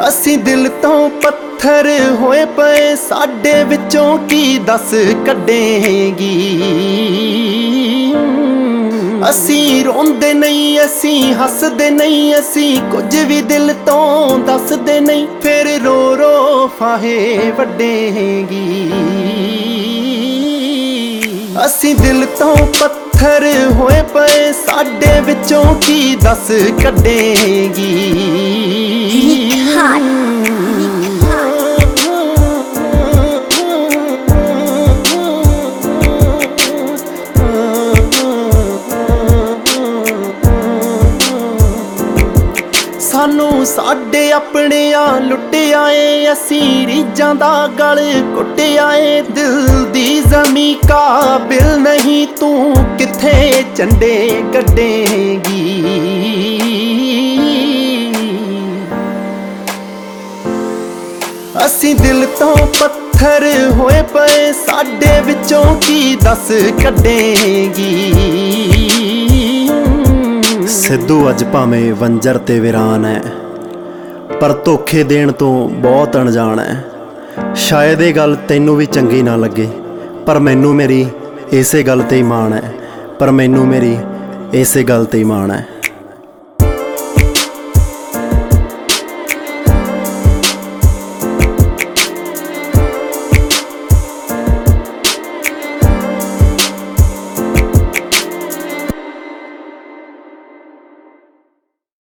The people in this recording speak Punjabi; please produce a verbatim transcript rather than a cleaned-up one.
ਅਸੀਂ ਦਿਲ ਤੋਂ ਪੱਥਰ ਹੋਏ ਪਏ, ਸਾਡੇ ਵਿੱਚੋਂ ਕੀ ਦੱਸ ਕੱਢੇਗੀ। ਅਸੀਂ ਰੋਂਦੇ ਨਹੀਂ, ਅਸੀਂ ਹੱਸਦੇ ਨਹੀਂ, ਅਸੀਂ ਕੁਝ ਵੀ ਦਿਲ ਤੋਂ ਦੱਸਦੇ ਨਹੀਂ, ਫਿਰ ਰੋ ਰੋ ਫਾਹੇ ਵੱਢੇਗੀ। ਅਸੀਂ ਦਿਲ ਤੋਂ ਪੱਥਰ ਹੋਏ ਪਏ, ਸਾਡੇ ਵਿੱਚੋਂ ਕੀ ਦੱਸ ਕੱਢੇਗੀ। ਸਾਨੂੰ ਸਾਡੇ ਆਪਣਿਆਂ ਲੁੱਟਿਆ ਏ, ਅਸੀਂ ਰੀਝਾਂ ਦਾ ਗਲ ਘੁੱਟਿਆ ਏ। ਦਿਲ ਦੀ ਜ਼ਮੀਂ ਕਾਬਿਲ ਨਹੀਂ, ਤੂੰ ਕਿੱਥੇ ਝੰਡੇ ਕੱਢੇਗੀ। ਅਸੀਂ ਦਿਲ ਤੋਂ ਪੱਥਰ ਹੋਏ ਪਏ, ਸਾਡੇ ਵਿੱਚੋਂ ਕੀ ਦੱਸ ਕੱਢੇਗੀ। ਸਿੱਧੂ ਅੱਜ ਭਾਵੇਂ ਵੰਜਰ ਤੇ ਵੀਰਾਨ ਹੈ, ਪਰ ਧੋਖੇ ਦੇਣ ਤੋਂ ਬਹੁਤ ਅਣਜਾਣ ਹੈ। ਸ਼ਾਇਦ ਇਹ ਗੱਲ ਤੈਨੂੰ ਵੀ ਚੰਗੀ ਨਾ ਲੱਗੇ, ਪਰ ਮੈਨੂੰ ਮੇਰੀ ਇਸੇ ਗੱਲ ਤੇ ਹੀ ਮਾਣ ਹੈ ਪਰ ਮੈਨੂੰ ਮੇਰੀ ਇਸੇ ਗੱਲ ਤੇ ਹੀ ਮਾਣ ਹੈ।